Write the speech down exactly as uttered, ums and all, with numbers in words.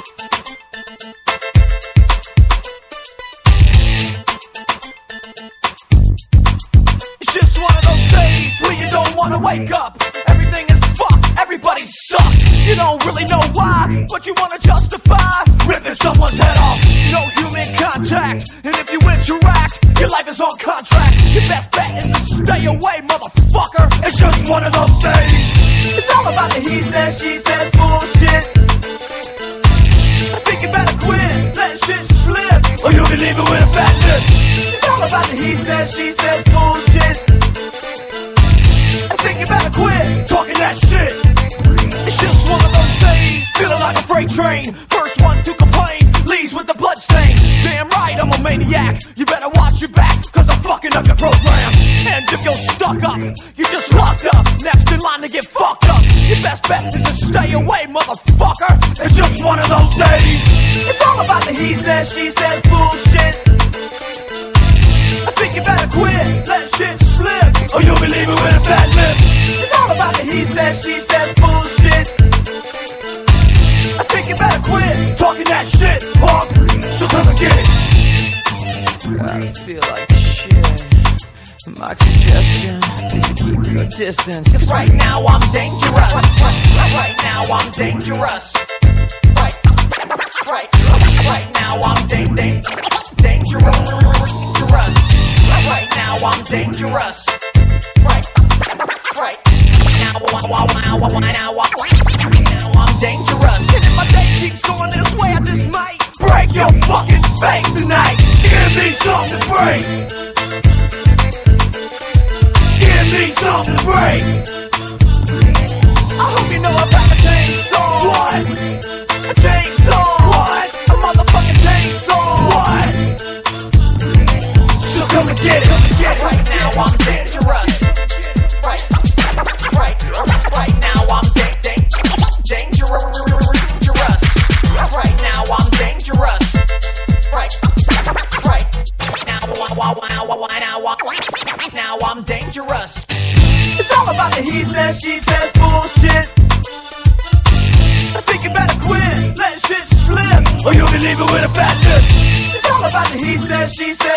It's just one of those days where you don't wanna wake up. Everything is fucked, everybody sucks. You don't really know why, but you wanna justify ripping someone's head off. No human contact, and if you interact, your life is on contract. Your best bet is to stay away, motherfucker. It's just one of those days. It's all about the he says, she says bullshit. I think you better quit, let shit slip, or you'll be leaving with a fat lip. It's all about the he says, she says bullshit. I think you better quit talking that shit. It's just one of those days, feeling like a freight train. First one to complain, leaves with the blood stain. Damn right, I'm a maniac. You better watch your back, cause I'm fucking up your program. And if you're stuck up, you're just locked up. Next in line to get fucked up. Your best bet is to stay away, motherfucker. It's just one of those days. It's all about the he says, she says bullshit. I think you better quit, let shit slip, or you'll be leaving with a fat lip. It's all about the he says, she says bullshit. I think you better quit talking that shit, punk. So come and get it. I feel like shit. My suggestion is to keep your distance, cause right now I'm dangerous. Right now I'm dangerous. Right, right, right now I'm dang, dang, dangerous. Right now I'm dangerous. Right, right. Now, now, now, now I'm dangerous. And if my day keeps going this way, I just might break your fucking face tonight. Give me something to break. Give me something to break. I hope you know about a chainsaw. What? A chainsaw. What? A motherfucking chainsaw. What? So come and get it. Come and get it. Right now I'm dangerous. Right, right, right now I'm dang, dang, dangerous. Right now I'm dangerous. Right, right. Now, now, now, now I'm dangerous. It's all about the he says, she says bullshit. I think you better quit, let shit slip, or you'll be leaving with a fat lip. It's all about the he says, she says